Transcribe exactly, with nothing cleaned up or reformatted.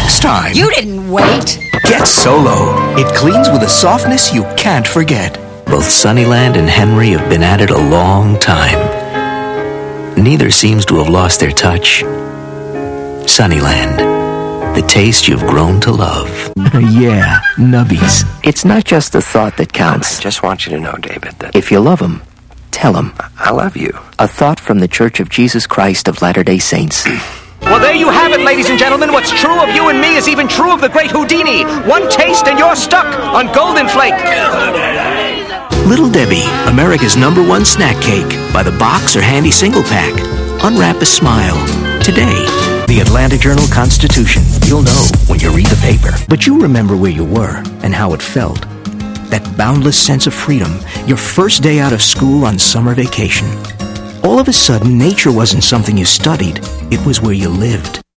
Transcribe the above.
last time. You didn't wait. Get Solo. It cleans with a softness you can't forget. Both Sunnyland and Henry have been at it a long time. Neither seems to have lost their touch. Sunnyland, the taste you've grown to love. Yeah, nubbies. It's not just the thought that counts. I just want you to know, David, that If you love them, tell them. I love you. A thought from the Church of Jesus Christ of Latter-day Saints. Well, there you have it, ladies and gentlemen. What's true of you and me is even true of the great Houdini. One taste and you're stuck on Golden Flake. Little Debbie, America's number one snack cake. By the box or handy single pack. Unwrap a smile. Today. The Atlanta Journal-Constitution. You'll know when you read the paper. But you remember where you were and how it felt. That boundless sense of freedom. Your first day out of school on summer vacation. All of a sudden, nature wasn't something you studied. It was where you lived.